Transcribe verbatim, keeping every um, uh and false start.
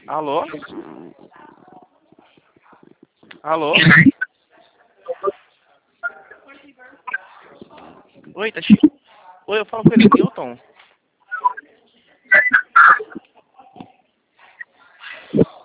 Alô? Alô? Oi, tá chique? Oi, eu falo com ele, Newton.